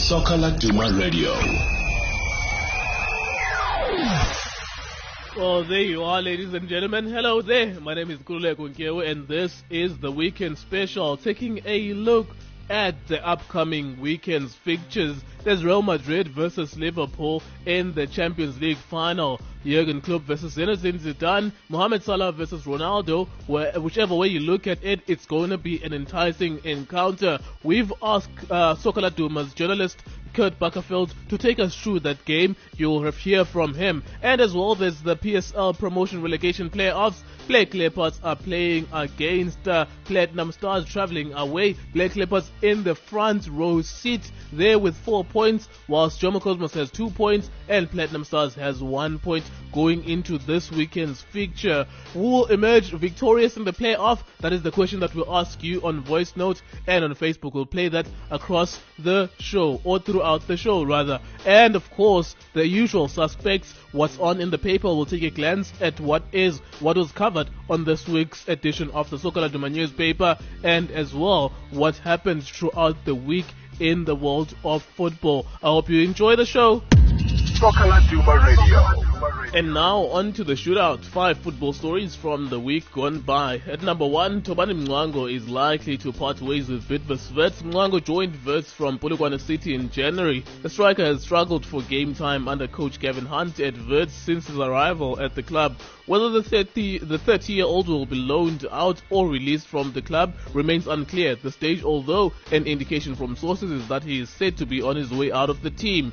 Soccer Laduma Radio. Well, there you are, ladies and gentlemen. Hello there. My name is Kulule Kunkewe, and this is the weekend special, taking a look at the upcoming weekend's fixtures. There's Real Madrid versus Liverpool in the Champions League final. Jurgen Klopp versus Zinedine Zidane. Mohamed Salah versus Ronaldo. Whichever way you look at it, it's going to be an enticing encounter. We've asked Soccer Laduma's journalist Kurt Buckerfield to take us through that game. You'll hear from him. And as well, there's the PSL promotion relegation playoffs. Black Leopards are playing against Platinum Stars, traveling away. Black Leopards in the front row seat there with 4 points, whilst Jomo Cosmos has 2 points and Platinum Stars has 1 point going into this weekend's fixture. Who will emerge victorious in the playoff? That is the question that we'll ask you on voice note and on Facebook. We'll play that across the show, or throughout the show rather. And of course, the usual suspects, what's on in the paper. We'll take a glance at what was covered on this week's edition of the Soccer Laduma newspaper, and as well what happened throughout the week in the world of football. I hope you enjoy the show. Soccer Laduma Radio. And now on to the shootout. 5 football stories from the week gone by. At number 1, Tobani Mngwango is likely to part ways with Bidvest Wits. Mngwango joined Wits from Polokwane City in January. The striker has struggled for game time under coach Gavin Hunt at Wits since his arrival at the club. Whether the 30-year-old will be loaned out or released from the club remains unclear at this stage, although an indication from sources is that he is said to be on his way out of the team.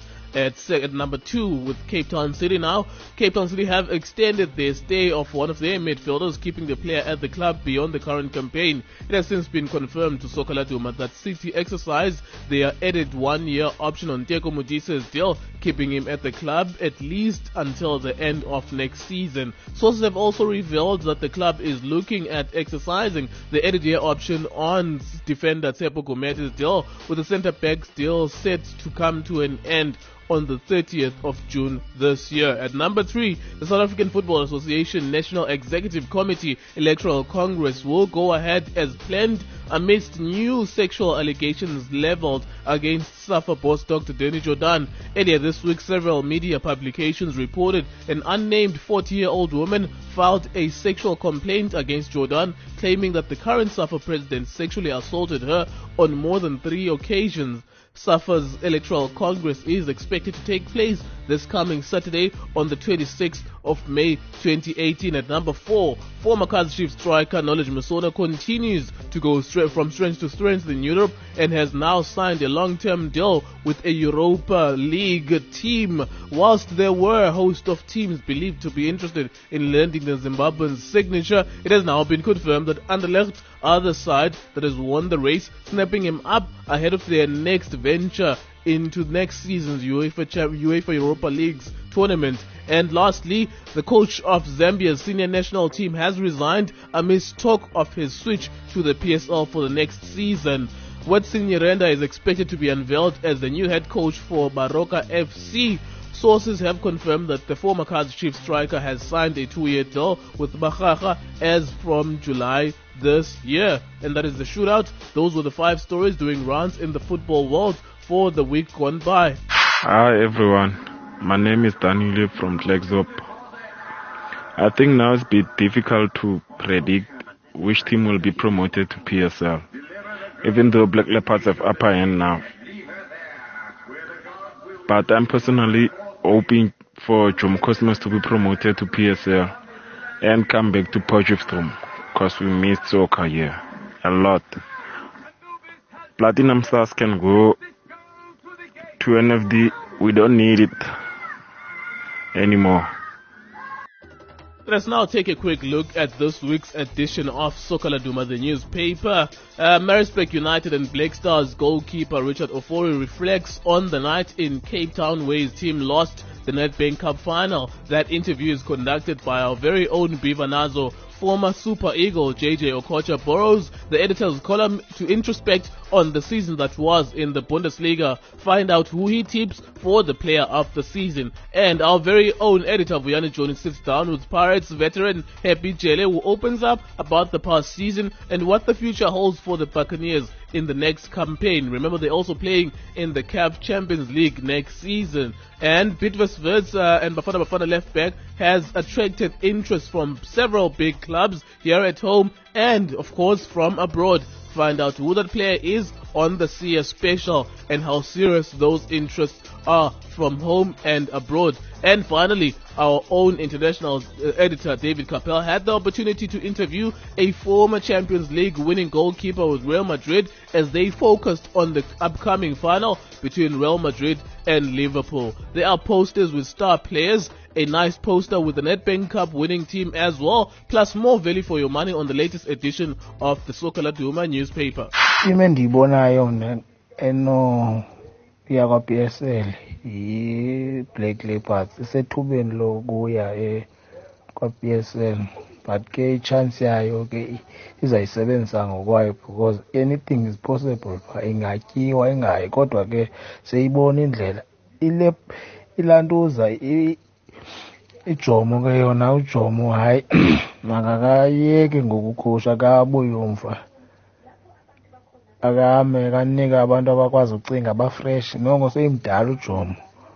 At number 2 with Cape Town City now. Cape Town City have extended their stay of one of their midfielders, keeping the player at the club beyond the current campaign. It has since been confirmed to Soccer Laduma that City exercised their added 1-year option on Teko Modise's deal, keeping him at the club at least until the end of next season. Sources have also revealed that the club is looking at exercising the added year option on defender Tsepo Gomete's deal, with the centre-back's deal set to come to an end on the 30th of June this year. At number 3, the South African Football Association National Executive Committee Electoral Congress will go ahead as planned amidst new sexual allegations leveled against SAFA boss Dr. Danny Jordan. Earlier this week, several media publications reported an unnamed 40-year-old woman filed a sexual complaint against Jordan, claiming that the current SAFA president sexually assaulted her on more than 3 occasions. SAFA's Electoral Congress is expected to take place this coming Saturday on the 26th of May 2018. At number 4, former Kaizer Chiefs striker Knowledge Musona continues to go from strength to strength in Europe and has now signed a long-term deal with a Europa League team. Whilst there were a host of teams believed to be interested in lending the Zimbabwean's signature, it has now been confirmed that Anderlecht are the side that has won the race, snapping him up ahead of their next venture into next season's UEFA Europa League's tournament. And lastly, the coach of Zambia's senior national team has resigned amidst talk of his switch to the PSL for the next season. Watson Nyirenda is expected to be unveiled as the new head coach for Baroka FC. Sources have confirmed that the former Kaizer Chiefs striker has signed a 2-year deal with Bahaga as from July this year. And that is the shootout. Those were the 5 stories doing rounds in the football world for the week gone by. Hi everyone, my name is Daniel from Klerksdorp. I think now it's a bit difficult to predict which team will be promoted to PSL, even though Black Leopards have upper hand now. But I'm personally hoping for Jomo Cosmos to be promoted to PSL and come back to Potchefstroom, because we missed soccer here a lot. Platinum Stars can go to NFD. We don't need it anymore. Let's now take a quick look at this week's edition of Soccer Laduma, the newspaper. Maritzburg United and Black Stars goalkeeper Richard Ofori reflects on the night in Cape Town where his team lost the Nedbank Cup final. That interview is conducted by our very own Beaver Nazo. Former Super Eagle JJ Okocha borrows the editor's column to introspect on the season that was in the Bundesliga. Find out who he tips for the player of the season. And our very own editor, Vuyani Jones, sits down with Pirates veteran Happy Jele, who opens up about the past season and what the future holds for the Buccaneers in the next campaign. Remember, they're also playing in the CAF Champions League next season. And Bidvest Wits and Bafana left back has attracted interest from several big clubs here at home and, of course, from abroad. Find out who that player is on the CS Special and how serious those interests are from home and abroad. And finally, our own international editor David Capel had the opportunity to interview a former Champions League winning goalkeeper with Real Madrid as they focused on the upcoming final between Real Madrid and Liverpool. There are posters with star players, a nice poster with the Nedbank Cup winning team as well, plus more value for your money on the latest edition of the Soccer Laduma newspaper. yakwa-PSL yi-Black Leopards isethubeni lokuya kwa-PSL, but ke chance yayo ke izayisebenzisa ngokwayo because anything is possible. Ingatyiwa ingayi, kodwa ke seyibona indlela ilantuza ijomo ke yona ujomo hayi makakayeke ngokukhusha kabuye umva akame kanika abantu abakwazi ucinga abafresh nongo seyimdala ujomo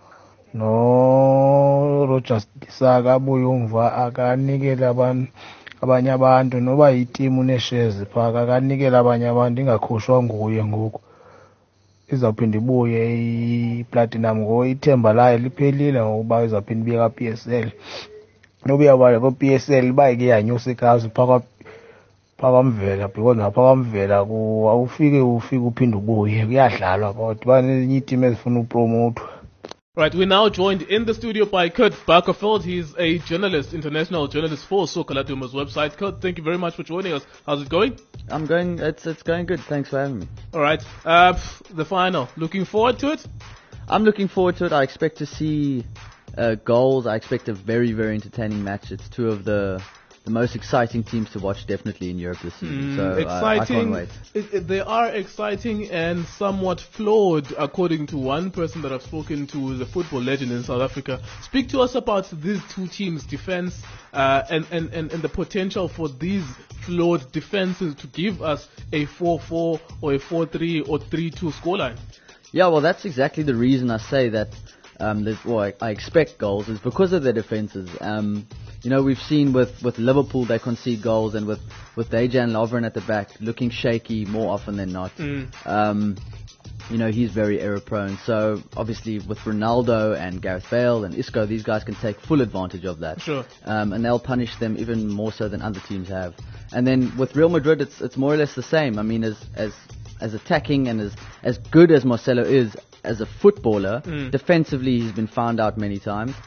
no Rogers Disaka abuye umva akanikela abanye abantu noba yiteam uneshares phaka akanikela abanye abantu ingakhushwa nguye ngoku izawuphinda ibuye iplatinum ngo ithemba layo liphelile ngokuba izawuphinda ibuye ka-PSL nobuya bale ko-PSL bayike yanyusa ikhazi phakamvela because naphakamvela awufike uphinde ubuye kuyadlalwa kodwa banezinye iiteam ezifuna upromothwa. Right, we're now joined in the studio by Kurt Barkerfeld. He's a journalist, international journalist for Soccer Laduma's website. Kurt, thank you very much for joining us. How's it going? It's going good. Thanks for having me. All right, the final. Looking forward to it? I'm looking forward to it. I expect to see goals. I expect a very, very entertaining match. It's two of the most exciting teams to watch definitely in Europe this season. So I can't wait. They are exciting and somewhat flawed, according to one person that I've spoken to, who's a football legend in South Africa. Speak to us about these two teams' defense and the potential for these flawed defenses to give us a 4-4 or a 4-3 or 3-2 scoreline. Yeah, well, that's exactly the reason I say that I expect goals is because of their defenses. You know, we've seen with Liverpool they concede goals, and with Dejan Lovren at the back looking shaky more often than not. You know, he's very error prone. So obviously with Ronaldo and Gareth Bale and Isco, these guys can take full advantage of that. Sure. And they'll punish them even more so than other teams have. And then with Real Madrid, it's more or less the same. I mean, as attacking and as good as Marcelo is as a footballer, defensively he's been found out many times.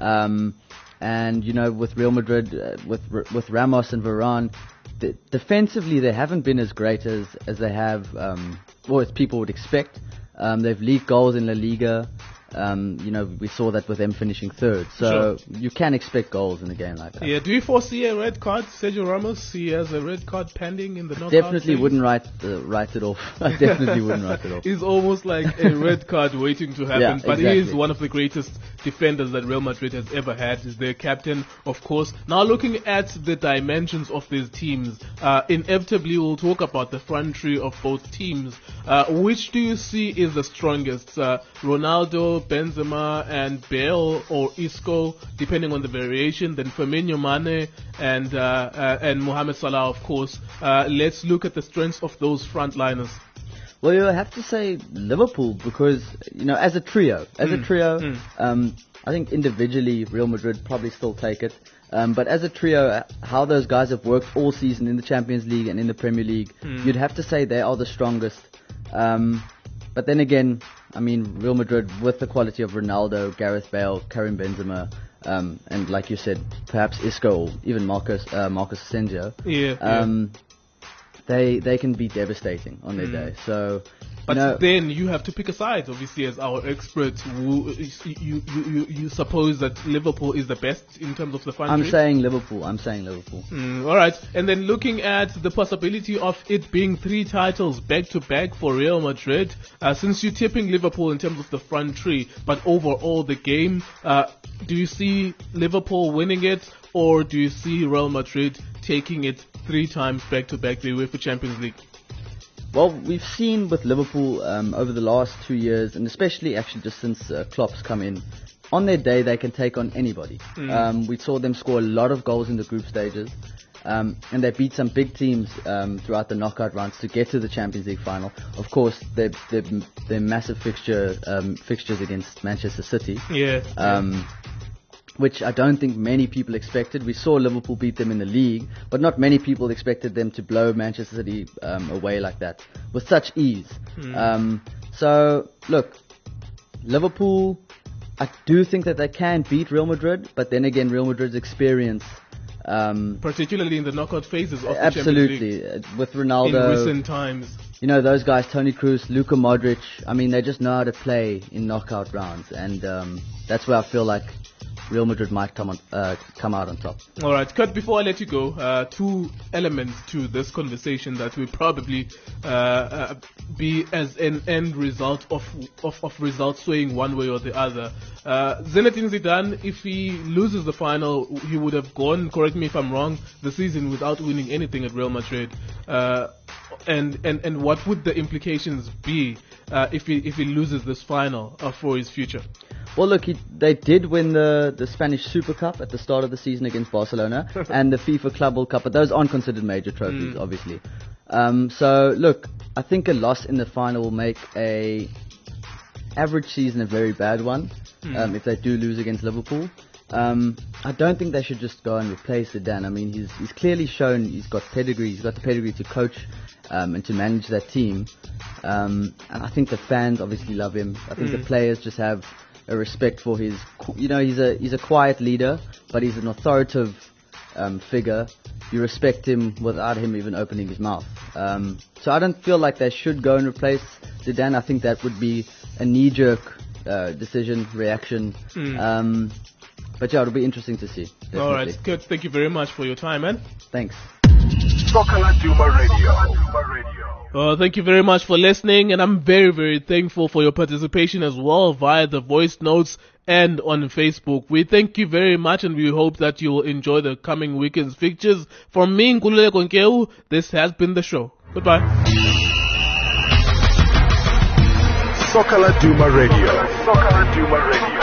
And you know, with Real Madrid, with Ramos and Varane, defensively they haven't been as great as they have, or as people would expect. They've leaked goals in La Liga. You know, we saw that with them finishing third. So you can expect goals in a game like that. Yeah. Do you foresee a red card? Sergio Ramos, he has a red card pending in the knockout. Definitely wouldn't write it off. I definitely wouldn't write it off. He's almost like a red card waiting to happen. Yeah, but exactly. He is one of the greatest defenders that Real Madrid has ever had. He's their captain, of course. Now looking at the dimensions of these teams, inevitably we'll talk about the front three of both teams. Which do you see is the strongest? Ronaldo, Benzema and Bale, or Isco, depending on the variation, then Firmino, Mane and Mohamed Salah, of course. Let's look at the strengths of those frontliners. Well, you have to say Liverpool because, you know, as a trio, I think individually Real Madrid probably still take it. But as a trio, how those guys have worked all season in the Champions League and in the Premier League, you'd have to say they are the strongest. But then again, I mean, Real Madrid with the quality of Ronaldo, Gareth Bale, Karim Benzema, and like you said, perhaps Isco or even Marcus Asensio. they can be devastating on their day. So, but then you have to pick a side, obviously, as our expert. You suppose that Liverpool is the best in terms of the front I'm three? saying Liverpool. All right. And then looking at the possibility of it being 3 titles back-to-back for Real Madrid, since you're tipping Liverpool in terms of the front three, but overall the game, do you see Liverpool winning it, or do you see Real Madrid taking it 3 times back-to-back, the UEFA Champions League? Well, we've seen with Liverpool over the last 2 years, and especially actually just since Klopp's come in, on their day they can take on anybody. We saw them score a lot of goals in the group stages, and they beat some big teams throughout the knockout rounds to get to the Champions League final. Of course, their massive fixtures against Manchester City. Which I don't think many people expected. We saw Liverpool beat them in the league, but not many people expected them to blow Manchester City away like that with such ease. So, look, Liverpool, I do think that they can beat Real Madrid, but then again, Real Madrid's experience... particularly in the knockout phases of the absolutely. Champions League. With Ronaldo... in recent times. You know, those guys, Toni Kroos, Luka Modric, I mean, they just know how to play in knockout rounds, and that's where I feel like Real Madrid might come out on top. All right, Kurt, before I let you go, 2 elements to this conversation that will probably be as an end result of results swaying one way or the other. Zinedine Zidane, if he loses the final, he would have gone, correct me if I'm wrong, the season without winning anything at Real Madrid. And what would the implications be if he loses this final for his future? Well, look, they did win the Spanish Super Cup at the start of the season against Barcelona and the FIFA Club World Cup, but those aren't considered major trophies, obviously. So, look, I think a loss in the final will make a average season a very bad one if they do lose against Liverpool. I don't think they should just go and replace Zidane. I mean, he's clearly shown he's got pedigree. He's got the pedigree to coach and to manage that team. And I think the fans obviously love him. I think the players just have a respect for his, he's a quiet leader, but he's an authoritative figure. You respect him without him even opening his mouth. So I don't feel like they should go and replace Zidane. I think that would be a knee-jerk reaction. But yeah, it'll be interesting to see. Definitely. All right, good. Thank you very much for your time, man. Thanks. Soccer Laduma Radio. Thank you very much for listening, and I'm very, very thankful for your participation as well via the voice notes and on Facebook. We thank you very much, and we hope that you will enjoy the coming weekend's fixtures. From me, Nkululeko Nkeu, this has been the show. Goodbye. Soccer Laduma Radio.